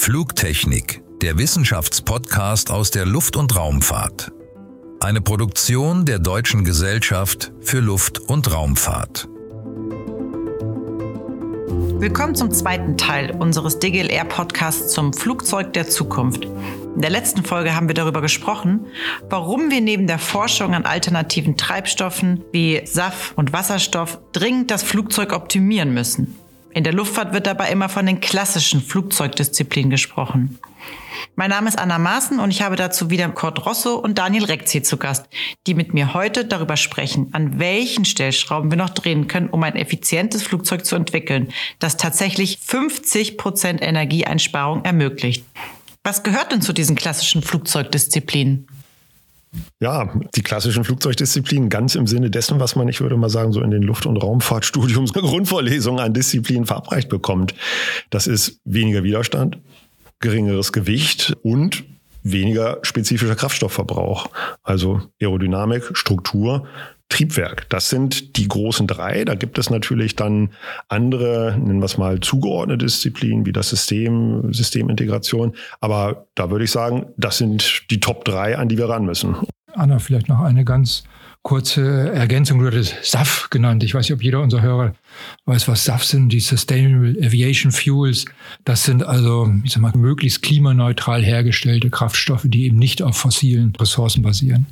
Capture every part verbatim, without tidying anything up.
Flugtechnik, der Wissenschaftspodcast aus der Luft- und Raumfahrt. Eine Produktion der Deutschen Gesellschaft für Luft- und Raumfahrt. Willkommen zum zweiten Teil unseres D G L R-Podcasts zum Flugzeug der Zukunft. In der letzten Folge haben wir darüber gesprochen, warum wir neben der Forschung an alternativen Treibstoffen wie S A F und Wasserstoff dringend das Flugzeug optimieren müssen. In der Luftfahrt wird dabei immer von den klassischen Flugzeugdisziplinen gesprochen. Mein Name ist Anna Maaßen und ich habe dazu wieder Kurt Rosso und Daniel Rekzi zu Gast, die mit mir heute darüber sprechen, an welchen Stellschrauben wir noch drehen können, um ein effizientes Flugzeug zu entwickeln, das tatsächlich fünfzig Prozent Energieeinsparung ermöglicht. Was gehört denn zu diesen klassischen Flugzeugdisziplinen? Ja, die klassischen Flugzeugdisziplinen ganz im Sinne dessen, was man, ich würde mal sagen, so in den Luft- und Raumfahrtstudiums Grundvorlesungen an Disziplinen verabreicht bekommt. Das ist weniger Widerstand, geringeres Gewicht und weniger spezifischer Kraftstoffverbrauch. Also Aerodynamik, Struktur, Triebwerk. Das sind die großen drei. Da gibt es natürlich dann andere, nennen wir es mal, zugeordnete Disziplinen wie das System, Systemintegration. Aber da würde ich sagen, das sind die Top drei, an die wir ran müssen. Anna, vielleicht noch eine ganz kurze Ergänzung. Du hattest S A F genannt. Ich weiß nicht, ob jeder unserer Hörer weiß, was S A F sind. Die Sustainable Aviation Fuels. Das sind also, ich sag mal, möglichst klimaneutral hergestellte Kraftstoffe, die eben nicht auf fossilen Ressourcen basieren.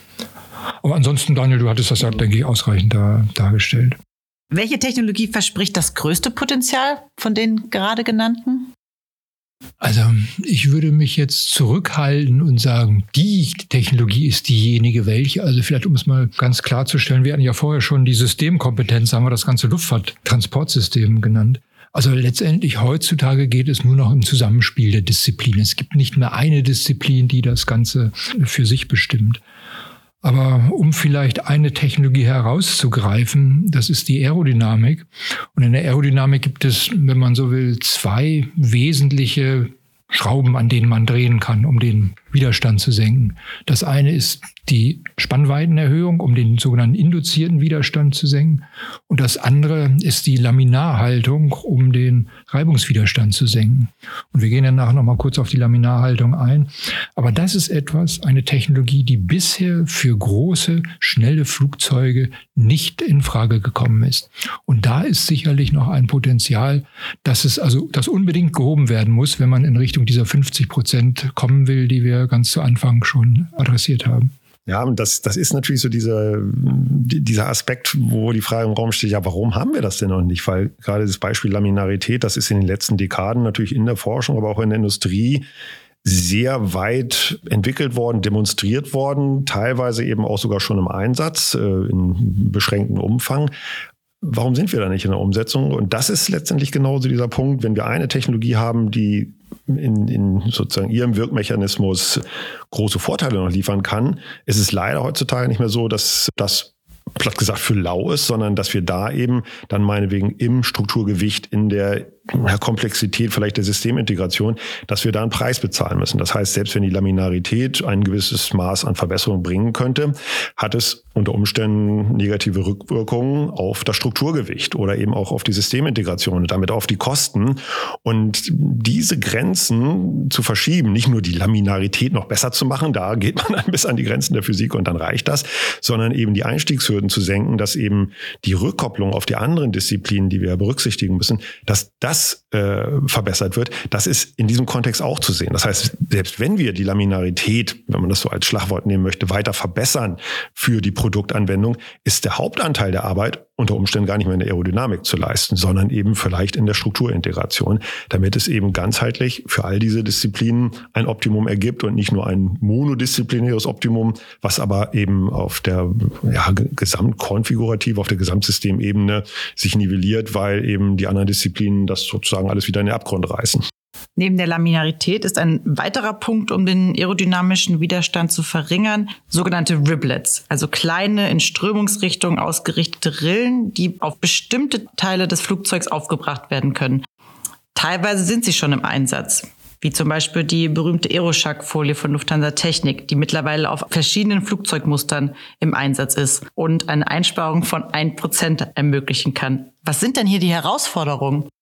Aber ansonsten, Daniel, du hattest das ja, denke ich, ausreichend da, dargestellt. Welche Technologie verspricht das größte Potenzial von den gerade genannten? Also ich würde mich jetzt zurückhalten und sagen, die Technologie ist diejenige, welche, also vielleicht um es mal ganz klarzustellen, wir hatten ja vorher schon die Systemkompetenz, haben wir das ganze Luftfahrttransportsystem genannt. Also letztendlich heutzutage geht es nur noch im Zusammenspiel der Disziplinen. Es gibt nicht mehr eine Disziplin, die das Ganze für sich bestimmt. Aber um vielleicht eine Technologie herauszugreifen, das ist die Aerodynamik. Und in der Aerodynamik gibt es, wenn man so will, zwei wesentliche Schrauben, an denen man drehen kann, um den Widerstand zu senken. Das eine ist die Spannweitenerhöhung, um den sogenannten induzierten Widerstand zu senken. Und das andere ist die Laminarhaltung, um den Reibungswiderstand zu senken. Und wir gehen danach noch mal kurz auf die Laminarhaltung ein. Aber das ist etwas, eine Technologie, die bisher für große, schnelle Flugzeuge nicht in Frage gekommen ist. Und da ist sicherlich noch ein Potenzial, dass es also, das unbedingt gehoben werden muss, wenn man in Richtung dieser fünfzig Prozent kommen will, die wir ganz zu Anfang schon adressiert haben. Ja, und das, das ist natürlich so dieser, dieser Aspekt, wo die Frage im Raum steht, ja, warum haben wir das denn noch nicht? Weil gerade das Beispiel Laminarität, das ist in den letzten Dekaden natürlich in der Forschung, aber auch in der Industrie sehr weit entwickelt worden, demonstriert worden, teilweise eben auch sogar schon im Einsatz, in beschränktem Umfang. Warum sind wir da nicht in der Umsetzung? Und das ist letztendlich genauso dieser Punkt, wenn wir eine Technologie haben, die in, in sozusagen ihrem Wirkmechanismus große Vorteile noch liefern kann, ist es leider heutzutage nicht mehr so, dass das platt gesagt für lau ist, sondern dass wir da eben dann meinetwegen im Strukturgewicht, in der Komplexität vielleicht der Systemintegration, dass wir da einen Preis bezahlen müssen. Das heißt, selbst wenn die Laminarität ein gewisses Maß an Verbesserung bringen könnte, hat es unter Umständen negative Rückwirkungen auf das Strukturgewicht oder eben auch auf die Systemintegration und damit auf die Kosten. Und diese Grenzen zu verschieben, nicht nur die Laminarität noch besser zu machen, da geht man dann bis an die Grenzen der Physik und dann reicht das, sondern eben die Einstiegshürden zu senken, dass eben die Rückkopplung auf die anderen Disziplinen, die wir berücksichtigen müssen, dass das äh, verbessert wird, das ist in diesem Kontext auch zu sehen. Das heißt, selbst wenn wir die Laminarität, wenn man das so als Schlagwort nehmen möchte, weiter verbessern für die Produktanwendung, ist der Hauptanteil der Arbeit unter Umständen gar nicht mehr in der Aerodynamik zu leisten, sondern eben vielleicht in der Strukturintegration, damit es eben ganzheitlich für all diese Disziplinen ein Optimum ergibt und nicht nur ein monodisziplinäres Optimum, was aber eben auf der ja, gesamtkonfigurativ, auf der Gesamtsystemebene sich nivelliert, weil eben die anderen Disziplinen das sozusagen alles wieder in den Abgrund reißen. Neben der Laminarität ist ein weiterer Punkt, um den aerodynamischen Widerstand zu verringern, sogenannte Riblets, also kleine in Strömungsrichtung ausgerichtete Rillen, die auf bestimmte Teile des Flugzeugs aufgebracht werden können. Teilweise sind sie schon im Einsatz, wie zum Beispiel die berühmte Aeroshack-Folie von Lufthansa Technik, die mittlerweile auf verschiedenen Flugzeugmustern im Einsatz ist und eine Einsparung von ein Prozent ermöglichen kann. Was sind denn hier die Herausforderungen?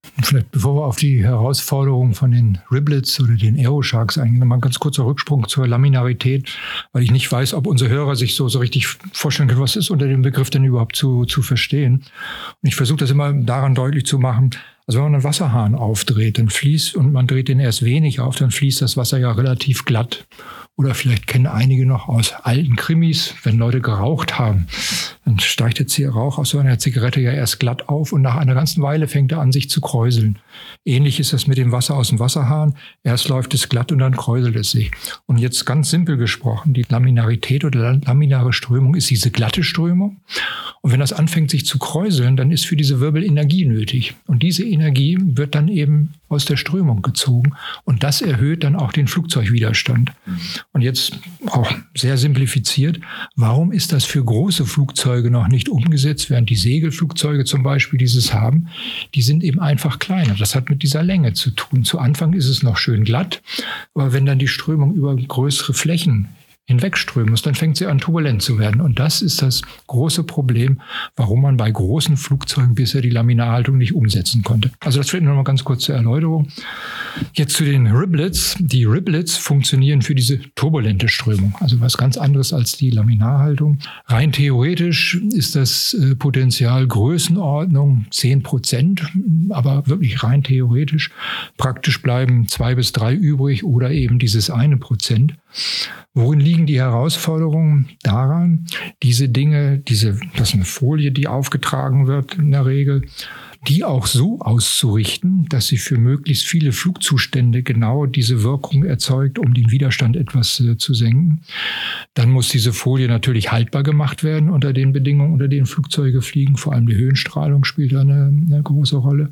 Vielleicht bevor wir auf die Herausforderungen von den Riblets oder den Aerosharks eingehen, nochmal ein ganz kurzer Rücksprung zur Laminarität, weil ich nicht weiß, ob unsere Hörer sich so, so richtig vorstellen können, was ist unter dem Begriff denn überhaupt zu, zu verstehen. Und ich versuche das immer daran deutlich zu machen, also wenn man einen Wasserhahn aufdreht, dann fließt, und man dreht den erst wenig auf, dann fließt das Wasser ja relativ glatt. Oder vielleicht kennen einige noch aus alten Krimis, wenn Leute geraucht haben, dann steigt jetzt hier Rauch aus so einer Zigarette ja erst glatt auf und nach einer ganzen Weile fängt er an, sich zu kräuseln. Ähnlich ist das mit dem Wasser aus dem Wasserhahn. Erst läuft es glatt und dann kräuselt es sich. Und jetzt ganz simpel gesprochen, die Laminarität oder laminare Strömung ist diese glatte Strömung. Und wenn das anfängt, sich zu kräuseln, dann ist für diese Wirbel Energie nötig. Und diese Energie wird dann eben aus der Strömung gezogen. Und das erhöht dann auch den Flugzeugwiderstand. Und jetzt auch sehr simplifiziert, warum ist das für große Flugzeuge noch nicht umgesetzt, während die Segelflugzeuge zum Beispiel dieses haben? Die sind eben einfach kleiner. Das hat mit dieser Länge zu tun. Zu Anfang ist es noch schön glatt, aber wenn dann die Strömung über größere Flächen hinwegströmen muss, dann fängt sie an, turbulent zu werden. Und das ist das große Problem, warum man bei großen Flugzeugen bisher die Laminarhaltung nicht umsetzen konnte. Also das vielleicht noch mal ganz kurz zur Erläuterung. Jetzt zu den Riblets. Die Riblets funktionieren für diese turbulente Strömung, also was ganz anderes als die Laminarhaltung. Rein theoretisch ist das äh, Potenzial Größenordnung zehn Prozent, aber wirklich rein theoretisch. Praktisch bleiben zwei bis drei übrig oder eben dieses eine Prozent. Worin liegen die Herausforderungen? Daran, diese Dinge, diese, das ist eine Folie, die aufgetragen wird in der Regel, die auch so auszurichten, dass sie für möglichst viele Flugzustände genau diese Wirkung erzeugt, um den Widerstand etwas äh, zu senken. Dann muss diese Folie natürlich haltbar gemacht werden unter den Bedingungen, unter denen Flugzeuge fliegen. Vor allem die Höhenstrahlung spielt da eine, eine große Rolle.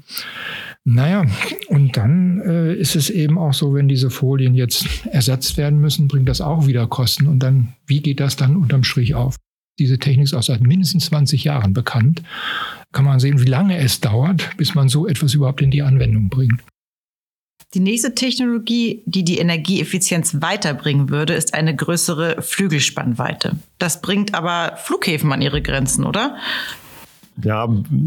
Naja, und dann äh, ist es eben auch so, wenn diese Folien jetzt ersetzt werden müssen, bringt das auch wieder Kosten. Und dann, wie geht das dann unterm Strich auf? Diese Technik ist auch seit mindestens zwanzig Jahren bekannt. Kann man sehen, wie lange es dauert, bis man so etwas überhaupt in die Anwendung bringt. Die nächste Technologie, die die Energieeffizienz weiterbringen würde, ist eine größere Flügelspannweite. Das bringt aber Flughäfen an ihre Grenzen, oder? Ja,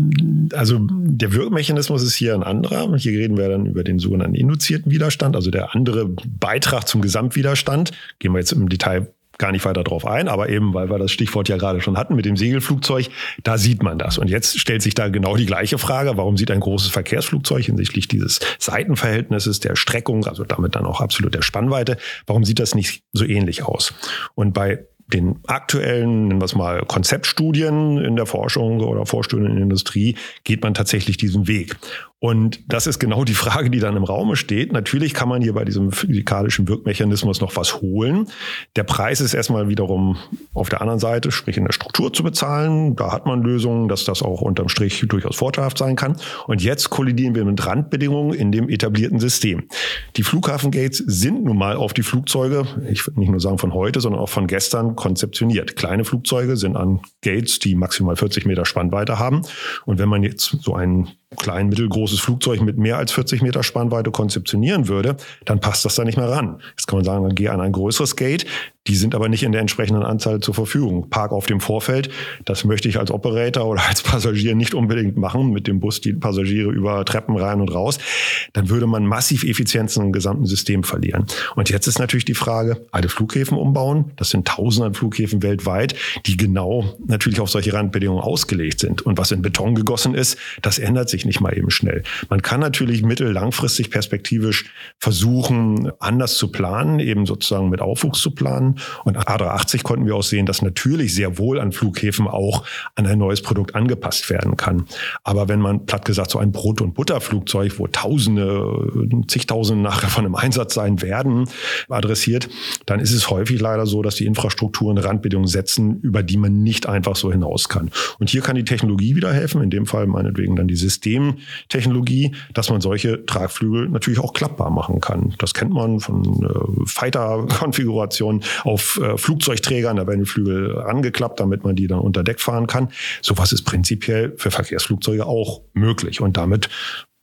also der Wirkmechanismus ist hier ein anderer. Hier reden wir dann über den sogenannten induzierten Widerstand, also der andere Beitrag zum Gesamtwiderstand. Gehen wir jetzt im Detail gar nicht weiter drauf ein, aber eben, weil wir das Stichwort ja gerade schon hatten mit dem Segelflugzeug, da sieht man das. Und jetzt stellt sich da genau die gleiche Frage, warum sieht ein großes Verkehrsflugzeug hinsichtlich dieses Seitenverhältnisses, der Streckung, also damit dann auch absolut der Spannweite, warum sieht das nicht so ähnlich aus? Und bei den aktuellen, nennen wir es mal, Konzeptstudien in der Forschung oder Vorstudien in der Industrie geht man tatsächlich diesen Weg. Und das ist genau die Frage, die dann im Raume steht. Natürlich kann man hier bei diesem physikalischen Wirkmechanismus noch was holen. Der Preis ist erstmal wiederum auf der anderen Seite, sprich in der Struktur zu bezahlen. Da hat man Lösungen, dass das auch unterm Strich durchaus vorteilhaft sein kann. Und jetzt kollidieren wir mit Randbedingungen in dem etablierten System. Die Flughafengates sind nun mal auf die Flugzeuge, ich würde nicht nur sagen von heute, sondern auch von gestern konzeptioniert. Kleine Flugzeuge sind an Gates, die maximal vierzig Meter Spannweite haben. Und wenn man jetzt so einen klein, mittelgroßes Flugzeug mit mehr als vierzig Meter Spannweite konzeptionieren würde, dann passt das da nicht mehr ran. Jetzt kann man sagen, dann geh an ein größeres Gate. Die sind aber nicht in der entsprechenden Anzahl zur Verfügung. Park auf dem Vorfeld, das möchte ich als Operator oder als Passagier nicht unbedingt machen, mit dem Bus die Passagiere über Treppen rein und raus. Dann würde man massiv Effizienz im gesamten System verlieren. Und jetzt ist natürlich die Frage, alle Flughäfen umbauen. Das sind tausende an Flughäfen weltweit, die genau natürlich auf solche Randbedingungen ausgelegt sind. Und was in Beton gegossen ist, das ändert sich nicht mal eben schnell. Man kann natürlich mittel-, langfristig perspektivisch versuchen, anders zu planen, eben sozusagen mit Aufwuchs zu planen. Und A drei achtzig konnten wir auch sehen, dass natürlich sehr wohl an Flughäfen auch an ein neues Produkt angepasst werden kann. Aber wenn man, platt gesagt, so ein Brot- und Butterflugzeug, wo Tausende, zigtausende nachher von einem Einsatz sein werden, adressiert, dann ist es häufig leider so, dass die Infrastrukturen Randbedingungen setzen, über die man nicht einfach so hinaus kann. Und hier kann die Technologie wieder helfen, in dem Fall meinetwegen dann die Systemtechnologie, dass man solche Tragflügel natürlich auch klappbar machen kann. Das kennt man von äh, Fighter-Konfigurationen auf äh, Flugzeugträgern, da werden die Flügel angeklappt, damit man die dann unter Deck fahren kann. Sowas ist prinzipiell für Verkehrsflugzeuge auch möglich und damit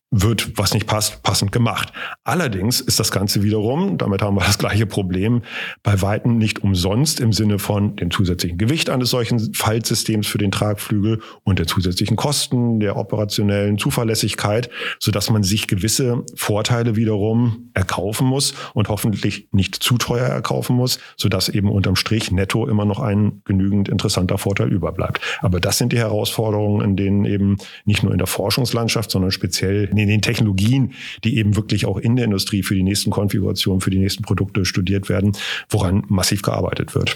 wird, was nicht passt, passend gemacht. Allerdings ist das Ganze wiederum, damit haben wir das gleiche Problem, bei Weitem nicht umsonst im Sinne von dem zusätzlichen Gewicht eines solchen Faltsystems für den Tragflügel und der zusätzlichen Kosten, der operationellen Zuverlässigkeit, sodass man sich gewisse Vorteile wiederum erkaufen muss und hoffentlich nicht zu teuer erkaufen muss, sodass eben unterm Strich netto immer noch ein genügend interessanter Vorteil überbleibt. Aber das sind die Herausforderungen, in denen eben nicht nur in der Forschungslandschaft, sondern speziell in den Technologien, die eben wirklich auch in der Industrie für die nächsten Konfigurationen, für die nächsten Produkte studiert werden, woran massiv gearbeitet wird.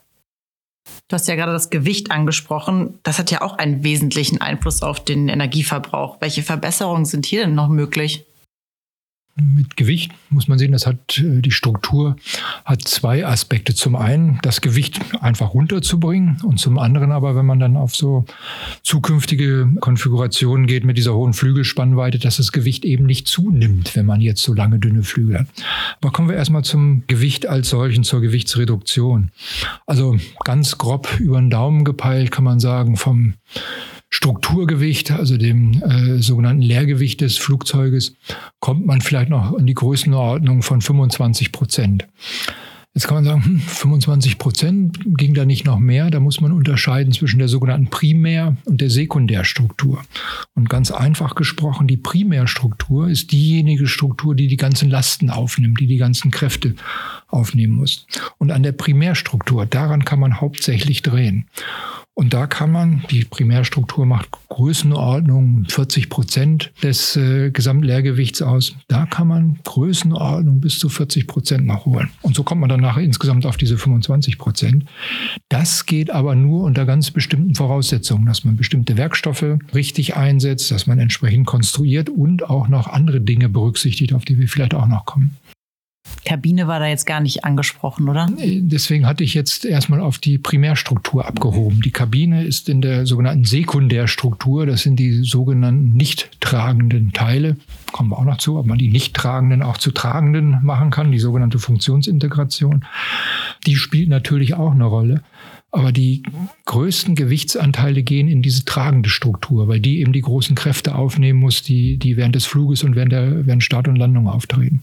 Du hast ja gerade das Gewicht angesprochen. Das hat ja auch einen wesentlichen Einfluss auf den Energieverbrauch. Welche Verbesserungen sind hier denn noch möglich? Mit Gewicht muss man sehen, das hat die Struktur hat zwei Aspekte. Zum einen das Gewicht einfach runterzubringen und zum anderen aber, wenn man dann auf so zukünftige Konfigurationen geht mit dieser hohen Flügelspannweite, dass das Gewicht eben nicht zunimmt, wenn man jetzt so lange dünne Flügel hat. Aber kommen wir erstmal zum Gewicht als solchen, zur Gewichtsreduktion. Also ganz grob über den Daumen gepeilt kann man sagen, vom Strukturgewicht, also dem äh, sogenannten Leergewicht des Flugzeuges, kommt man vielleicht noch in die Größenordnung von fünfundzwanzig Prozent. Jetzt kann man sagen, hm, fünfundzwanzig Prozent, ging da nicht noch mehr? Da muss man unterscheiden zwischen der sogenannten Primär- und der Sekundärstruktur. Und ganz einfach gesprochen, die Primärstruktur ist diejenige Struktur, die die ganzen Lasten aufnimmt, die die ganzen Kräfte aufnehmen muss. Und an der Primärstruktur, daran kann man hauptsächlich drehen. Und da kann man, die Primärstruktur macht Größenordnung vierzig Prozent des äh, Gesamtleergewichts aus. Da kann man Größenordnung bis zu vierzig Prozent noch holen. Und so kommt man dann nachher insgesamt auf diese fünfundzwanzig Prozent. Das geht aber nur unter ganz bestimmten Voraussetzungen, dass man bestimmte Werkstoffe richtig einsetzt, dass man entsprechend konstruiert und auch noch andere Dinge berücksichtigt, auf die wir vielleicht auch noch kommen. Kabine war da jetzt gar nicht angesprochen, oder? Deswegen hatte ich jetzt erstmal auf die Primärstruktur abgehoben. Die Kabine ist in der sogenannten Sekundärstruktur. Das sind die sogenannten nicht tragenden Teile. Kommen wir auch noch zu, ob man die nicht tragenden auch zu tragenden machen kann, die sogenannte Funktionsintegration. Die spielt natürlich auch eine Rolle. Aber die größten Gewichtsanteile gehen in diese tragende Struktur, weil die eben die großen Kräfte aufnehmen muss, die, die während des Fluges und während der während Start und Landung auftreten.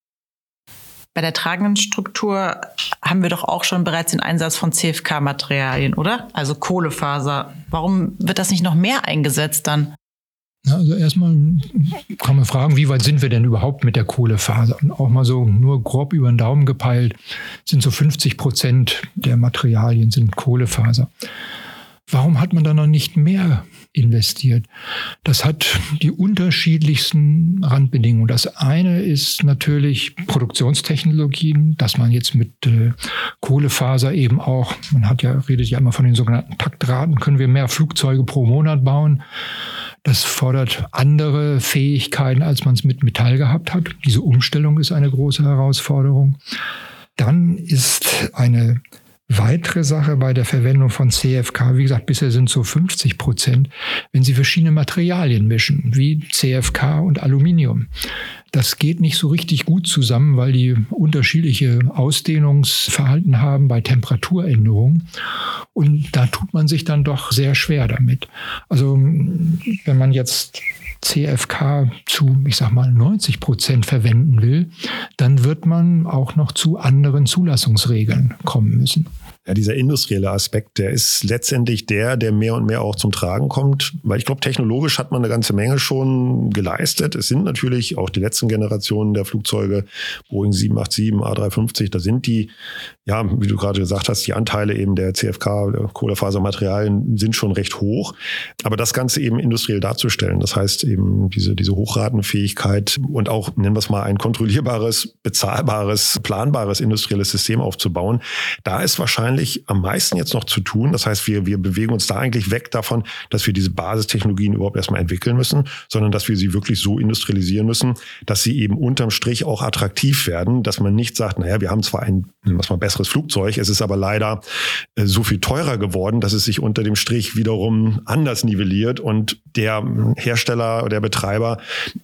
Bei der tragenden Struktur haben wir doch auch schon bereits den Einsatz von C F K-Materialien, oder? Also Kohlefaser. Warum wird das nicht noch mehr eingesetzt dann? Ja, also erstmal kann man fragen, wie weit sind wir denn überhaupt mit der Kohlefaser? Und auch mal so nur grob über den Daumen gepeilt sind so fünfzig Prozent der Materialien sind Kohlefaser. Warum hat man da noch nicht mehr investiert? Das hat die unterschiedlichsten Randbedingungen. Das eine ist natürlich Produktionstechnologien, dass man jetzt mit äh, Kohlefaser eben auch, man hat ja, redet ja immer von den sogenannten Taktraten, können wir mehr Flugzeuge pro Monat bauen. Das fordert andere Fähigkeiten, als man es mit Metall gehabt hat. Diese Umstellung ist eine große Herausforderung. Dann ist eine weitere Sache bei der Verwendung von C F K, wie gesagt, bisher sind es so fünfzig Prozent, wenn Sie verschiedene Materialien mischen, wie C F K und Aluminium. Das geht nicht so richtig gut zusammen, weil die unterschiedliche Ausdehnungsverhalten haben bei Temperaturänderungen. Und da tut man sich dann doch sehr schwer damit. Also wenn man jetzt C F K zu, ich sag mal, neunzig Prozent verwenden will, dann wird man auch noch zu anderen Zulassungsregeln kommen müssen. Ja, dieser industrielle Aspekt, der ist letztendlich der, der mehr und mehr auch zum Tragen kommt. Weil ich glaube, technologisch hat man eine ganze Menge schon geleistet. Es sind natürlich auch die letzten Generationen der Flugzeuge, Boeing sieben acht sieben, A drei fünfzig, da sind die, ja, wie du gerade gesagt hast, die Anteile eben der C F K, der Kohlefasermaterialien sind schon recht hoch. Aber das Ganze eben industriell darzustellen, das heißt eben diese, diese Hochratenfähigkeit und auch, nennen wir es mal, ein kontrollierbares, bezahlbares, planbares industrielles System aufzubauen, da ist wahrscheinlich am meisten jetzt noch zu tun. Das heißt, wir, wir bewegen uns da eigentlich weg davon, dass wir diese Basistechnologien überhaupt erstmal entwickeln müssen, sondern dass wir sie wirklich so industrialisieren müssen, dass sie eben unterm Strich auch attraktiv werden, dass man nicht sagt, naja, wir haben zwar ein was mal besseres Flugzeug, es ist aber leider äh, so viel teurer geworden, dass es sich unter dem Strich wiederum anders nivelliert und der Hersteller oder der Betreiber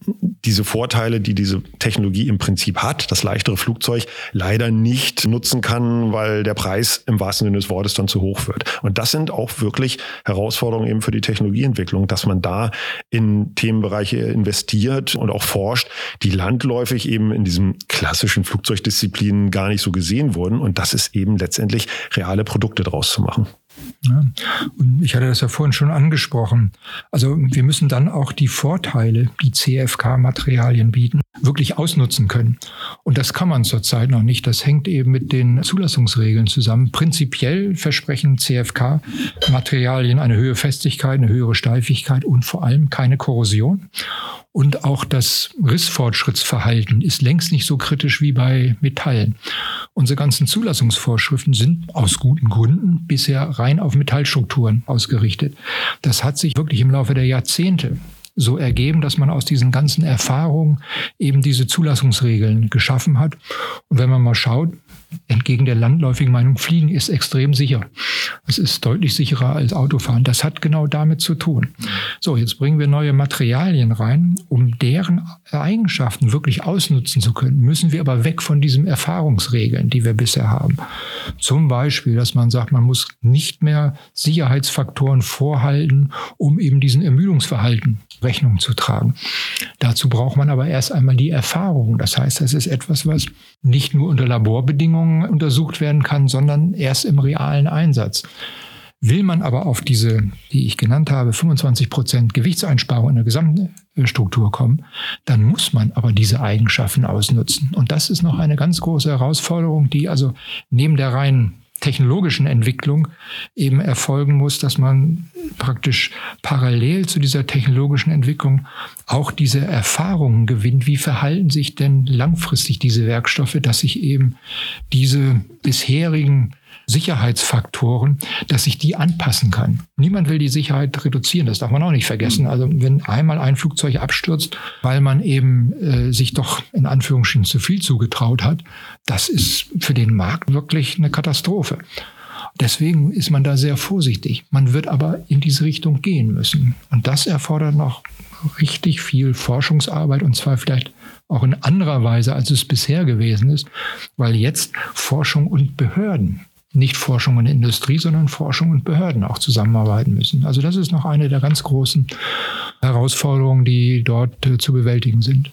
diese Vorteile, die diese Technologie im Prinzip hat, das leichtere Flugzeug, leider nicht nutzen kann, weil der Preis im wahrsten Sinne des Wortes dann zu hoch wird. Und das sind auch wirklich Herausforderungen eben für die Technologieentwicklung, dass man da in Themenbereiche investiert und auch forscht, die landläufig eben in diesen klassischen Flugzeugdisziplinen gar nicht so gesehen wurden. Und das ist eben letztendlich reale Produkte draus zu machen. Ja, und ich hatte das ja vorhin schon angesprochen. Also wir müssen dann auch die Vorteile, die C F K-Materialien bieten, wirklich ausnutzen können. Und das kann man zurzeit noch nicht. Das hängt eben mit den Zulassungsregeln zusammen. Prinzipiell versprechen C F K-Materialien eine höhere Festigkeit, eine höhere Steifigkeit und vor allem keine Korrosion. Und auch das Rissfortschrittsverhalten ist längst nicht so kritisch wie bei Metallen. Unsere ganzen Zulassungsvorschriften sind aus guten Gründen bisher rein auf Metallstrukturen ausgerichtet. Das hat sich wirklich im Laufe der Jahrzehnte so ergeben, dass man aus diesen ganzen Erfahrungen eben diese Zulassungsregeln geschaffen hat. Und wenn man mal schaut, entgegen der landläufigen Meinung, Fliegen ist extrem sicher. Es ist deutlich sicherer als Autofahren. Das hat genau damit zu tun. So, jetzt bringen wir neue Materialien rein. Um deren Eigenschaften wirklich ausnutzen zu können, müssen wir aber weg von diesen Erfahrungsregeln, die wir bisher haben. Zum Beispiel, dass man sagt, man muss nicht mehr Sicherheitsfaktoren vorhalten, um eben diesen Ermüdungsverhalten Rechnung zu tragen. Dazu braucht man aber erst einmal die Erfahrung. Das heißt, das ist etwas, was nicht nur unter Laborbedingungen untersucht werden kann, sondern erst im realen Einsatz. Will man aber auf diese, die ich genannt habe, fünfundzwanzig Prozent Gewichtseinsparung in der Gesamtstruktur kommen, dann muss man aber diese Eigenschaften ausnutzen. Und das ist noch eine ganz große Herausforderung, die also neben der reinen technologischen Entwicklung eben erfolgen muss, dass man praktisch parallel zu dieser technologischen Entwicklung auch diese Erfahrungen gewinnt. Wie verhalten sich denn langfristig diese Werkstoffe, dass sich eben diese bisherigen Sicherheitsfaktoren, dass sich die anpassen kann. Niemand will die Sicherheit reduzieren, das darf man auch nicht vergessen. Also wenn einmal ein Flugzeug abstürzt, weil man eben äh, sich doch in Anführungsstrichen zu viel zugetraut hat, das ist für den Markt wirklich eine Katastrophe. Deswegen ist man da sehr vorsichtig. Man wird aber in diese Richtung gehen müssen. Und das erfordert noch richtig viel Forschungsarbeit, und zwar vielleicht auch in anderer Weise, als es bisher gewesen ist, weil jetzt Forschung und Behörden, nicht Forschung und Industrie, sondern Forschung und Behörden auch zusammenarbeiten müssen. Also das ist noch eine der ganz großen Herausforderungen, die dort äh, zu bewältigen sind.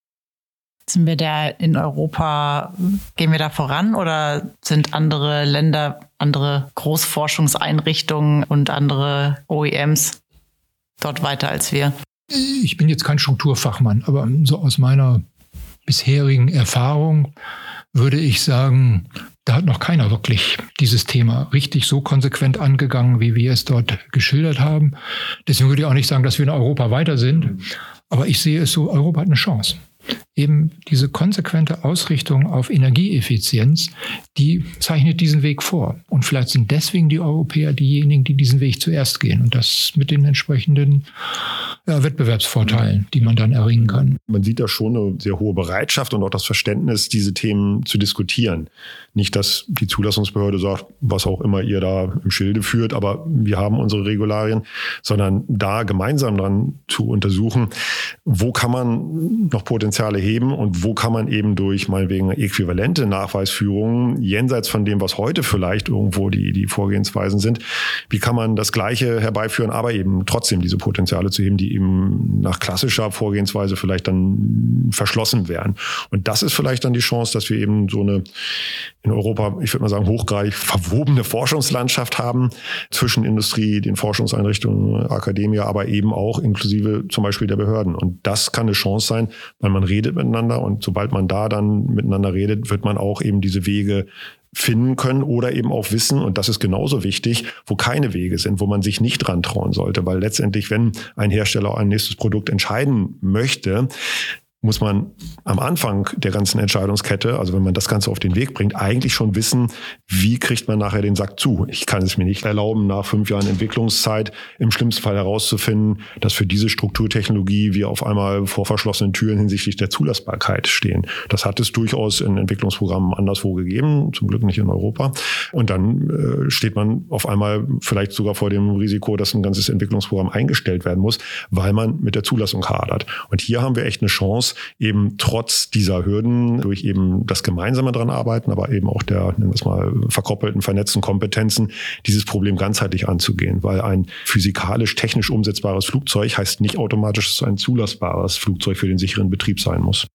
Sind wir da in Europa, gehen wir da voran oder sind andere Länder, andere Großforschungseinrichtungen und andere O E Ms dort weiter als wir? Ich bin jetzt kein Strukturfachmann, aber so aus meiner bisherigen Erfahrung würde ich sagen, da hat noch keiner wirklich dieses Thema richtig so konsequent angegangen, wie wir es dort geschildert haben. Deswegen würde ich auch nicht sagen, dass wir in Europa weiter sind. Aber ich sehe es so, Europa hat eine Chance. Eben diese konsequente Ausrichtung auf Energieeffizienz, die zeichnet diesen Weg vor. Und vielleicht sind deswegen die Europäer diejenigen, die diesen Weg zuerst gehen. Und das mit den entsprechenden ja, Wettbewerbsvorteilen, die man dann erringen kann. Man sieht da schon eine sehr hohe Bereitschaft und auch das Verständnis, diese Themen zu diskutieren. Nicht, dass die Zulassungsbehörde sagt, was auch immer ihr da im Schilde führt, aber wir haben unsere Regularien, sondern da gemeinsam dran zu untersuchen, wo kann man noch Potenziale heben und wo kann man eben durch meinetwegen äquivalente Nachweisführungen, jenseits von dem, was heute vielleicht irgendwo die, die Vorgehensweisen sind, wie kann man das Gleiche herbeiführen, aber eben trotzdem diese Potenziale zu heben, die eben nach klassischer Vorgehensweise vielleicht dann verschlossen werden. Und das ist vielleicht dann die Chance, dass wir eben so eine in Europa, ich würde mal sagen, hochgradig verwobene Forschungslandschaft haben zwischen Industrie, den Forschungseinrichtungen, Akademie, aber eben auch inklusive zum Beispiel der Behörden. Und das kann eine Chance sein, weil man redet miteinander und sobald man da dann miteinander redet, wird man auch eben diese Wege finden können oder eben auch wissen, und das ist genauso wichtig, wo keine Wege sind, wo man sich nicht dran trauen sollte, weil letztendlich, wenn ein Hersteller ein nächstes Produkt entscheiden möchte, muss man am Anfang der ganzen Entscheidungskette, also wenn man das Ganze auf den Weg bringt, eigentlich schon wissen, wie kriegt man nachher den Sack zu. Ich kann es mir nicht erlauben, nach fünf Jahren Entwicklungszeit im schlimmsten Fall herauszufinden, dass für diese Strukturtechnologie wir auf einmal vor verschlossenen Türen hinsichtlich der Zulassbarkeit stehen. Das hat es durchaus in Entwicklungsprogrammen anderswo gegeben, zum Glück nicht in Europa. Und dann äh, steht man auf einmal vielleicht sogar vor dem Risiko, dass ein ganzes Entwicklungsprogramm eingestellt werden muss, weil man mit der Zulassung hadert. Und hier haben wir echt eine Chance, eben trotz dieser Hürden durch eben das gemeinsame dran arbeiten, aber eben auch der, nennen wir es mal, verkoppelten, vernetzten Kompetenzen, dieses Problem ganzheitlich anzugehen. Weil ein physikalisch-technisch umsetzbares Flugzeug heißt nicht automatisch, dass es ein zulassbares Flugzeug für den sicheren Betrieb sein muss.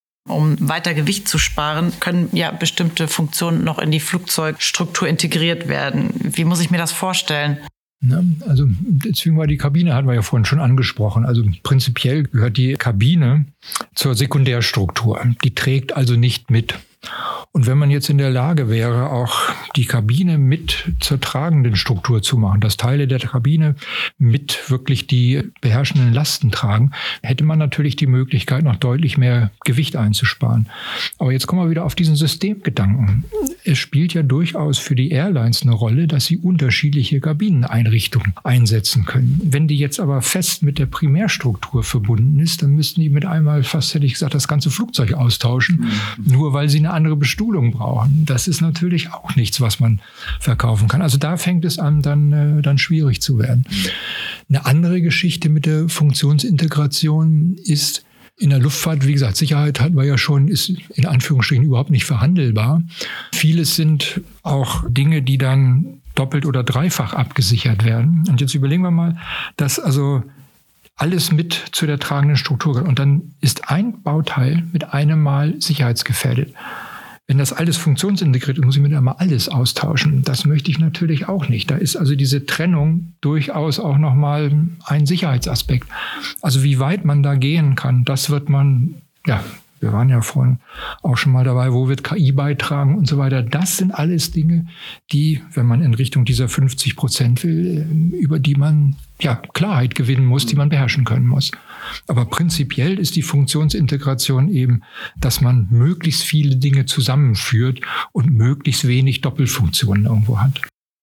Um weiter Gewicht zu sparen, können ja bestimmte Funktionen noch in die Flugzeugstruktur integriert werden. Wie muss ich mir das vorstellen? Also deswegen war die Kabine, hatten wir ja vorhin schon angesprochen. Also prinzipiell gehört die Kabine zur Sekundärstruktur. Die trägt also nicht mit. Und wenn man jetzt in der Lage wäre, auch die Kabine mit zur tragenden Struktur zu machen, dass Teile der Kabine mit wirklich die beherrschenden Lasten tragen, hätte man natürlich die Möglichkeit, noch deutlich mehr Gewicht einzusparen. Aber jetzt kommen wir wieder auf diesen Systemgedanken. Es spielt ja durchaus für die Airlines eine Rolle, dass sie unterschiedliche Kabineneinrichtungen einsetzen können. Wenn die jetzt aber fest mit der Primärstruktur verbunden ist, dann müssten die mit einmal fast, hätte ich gesagt, das ganze Flugzeug austauschen, mhm. nur weil sie eine andere Bestuhlung brauchen. Das ist natürlich auch nichts, was man verkaufen kann. Also da fängt es an, dann, äh, dann schwierig zu werden. Eine andere Geschichte mit der Funktionsintegration ist, in der Luftfahrt, wie gesagt, Sicherheit hatten wir ja schon, ist in Anführungsstrichen überhaupt nicht verhandelbar. Vieles sind auch Dinge, die dann doppelt oder dreifach abgesichert werden. Und jetzt überlegen wir mal, dass also alles mit zu der tragenden Struktur gehört. Und dann ist ein Bauteil mit einem Mal sicherheitsgefährdet. Wenn das alles funktionsintegriert ist, muss ich mit einmal alles austauschen. Das möchte ich natürlich auch nicht. Da ist also diese Trennung durchaus auch nochmal ein Sicherheitsaspekt. Also wie weit man da gehen kann, das wird man, ja, wir waren ja vorhin auch schon mal dabei, wo wird K I beitragen und so weiter. Das sind alles Dinge, die, wenn man in Richtung dieser fünfzig Prozent will, über die man ja Klarheit gewinnen muss, die man beherrschen können muss. Aber prinzipiell ist die Funktionsintegration eben, dass man möglichst viele Dinge zusammenführt und möglichst wenig Doppelfunktionen irgendwo hat.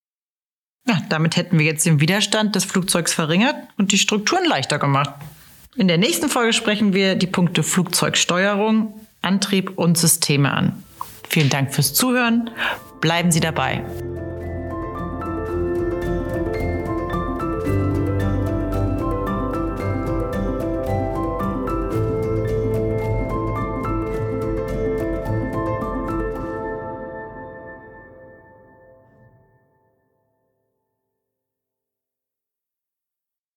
Ja, damit hätten wir jetzt den Widerstand des Flugzeugs verringert und die Strukturen leichter gemacht. In der nächsten Folge sprechen wir die Punkte Flugzeugsteuerung, Antrieb und Systeme an. Vielen Dank fürs Zuhören. Bleiben Sie dabei.